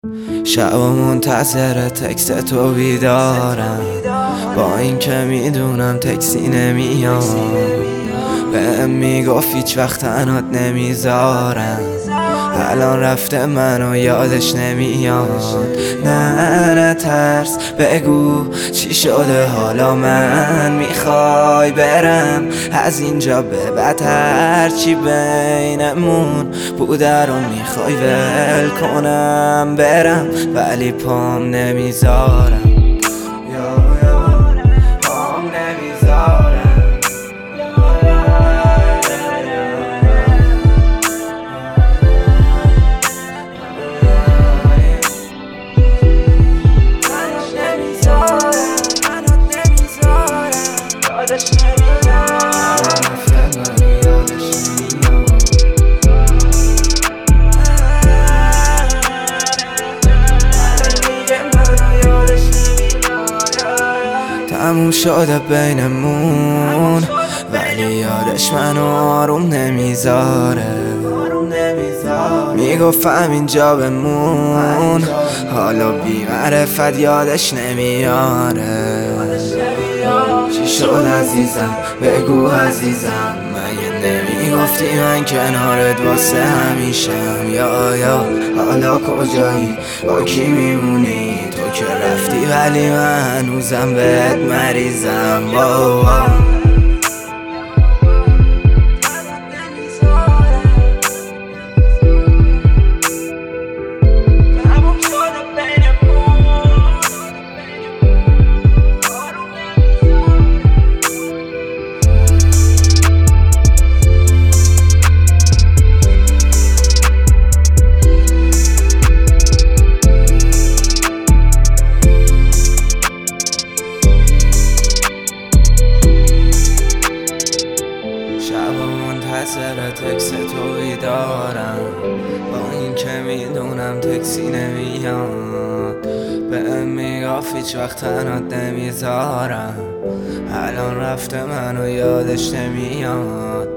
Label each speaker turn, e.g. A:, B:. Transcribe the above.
A: شب و منتظر تکست تو بیدارم، با این که میدونم تکسی نمیاد. بهم میگفت هیچ وقت تنهات نمیذارم، الان رفته منو یادش نمیاد. نه ترس، بگو چی شده حالا؟ من میخوای برم از اینجا به بعد، هرچی بینمون بوده رو میخوای ول کنم برم، ولی پام نمیذارم. پام نمیذارم. تموم شده بینمون، ولی یادش منو آروم نمیذاره. میگفتم اینجا بمون، حالا بی معرفت یادش نمیاره. چی شد عزیزم؟ بگو عزیزم، مگه نمیگفتی من کنارت واسه همیشم؟ یا حالا کجایی؟ با کی میمونی؟ تو که رفتی ولی من هنوزم بهت مریضم. شب و منتظر تکست تو بیدارم، با این که میدونم تکسی نمیاد. بهم میگفت هیچ وقت تنهات نمیذارم، الان رفته منو یادش نمیاد.